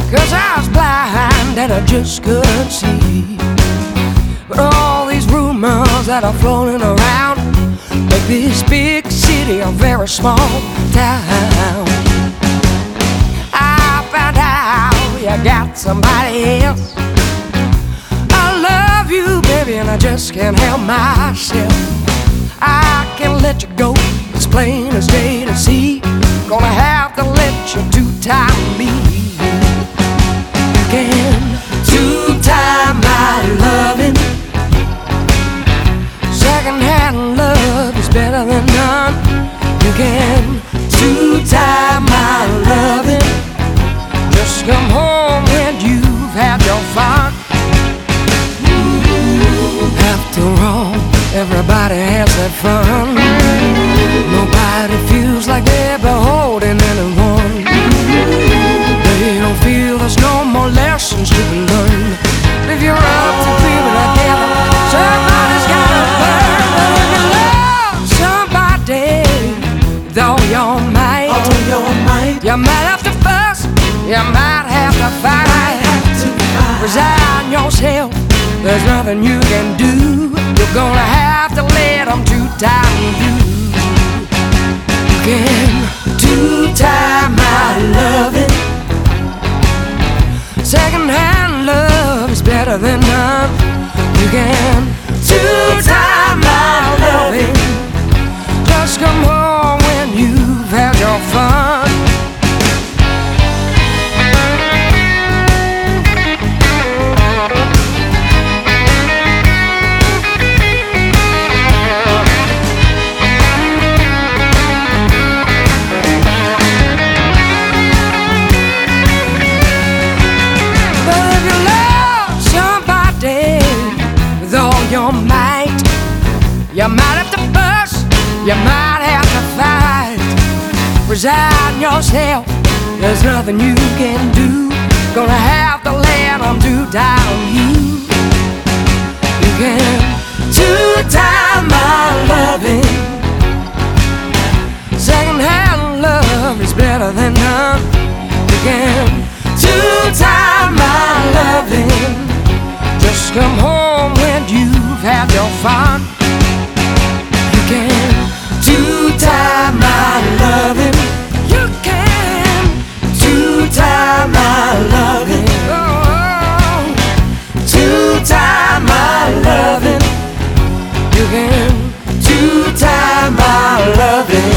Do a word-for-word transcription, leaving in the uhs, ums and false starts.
'cause I was blind and I just couldn't see. But all these rumors that are floating around make this big city a very small town. I found out you got somebody else. I love you, baby, and I just can't help myself. I can't let you go, it's plain as day to see. Gonna have to let you two-time me. You can two-time my loving. Second-hand love is better than none. You can two-time my loving. Just come home when you've had your fun. After all, everybody has that fun. Nobody feels like they're beholden anyone. They don't feel there's no more lessons to be learned. If you're up to people together, somebody's gotta learn. But if you love somebody with all your might, all your might, you might have to fuss, you might have to fight. Resign yourself, there's nothing you can do. You're gonna have to let them two-time you. You can two-time my loving. Second-hand love is better than none. You can two-time my loving. Just come home when you've had your fun. Your might, you might have to fuss, you might have to fight. Resign yourself, there's nothing you can do. Gonna have to let them two-time you. You can two-time my loving. Second-hand love is better than none. You can two-time my loving. Just come home when you've had your fun. You can two-time my loving. You can two-time my loving. Oh, two-time my loving. You can two-time my loving.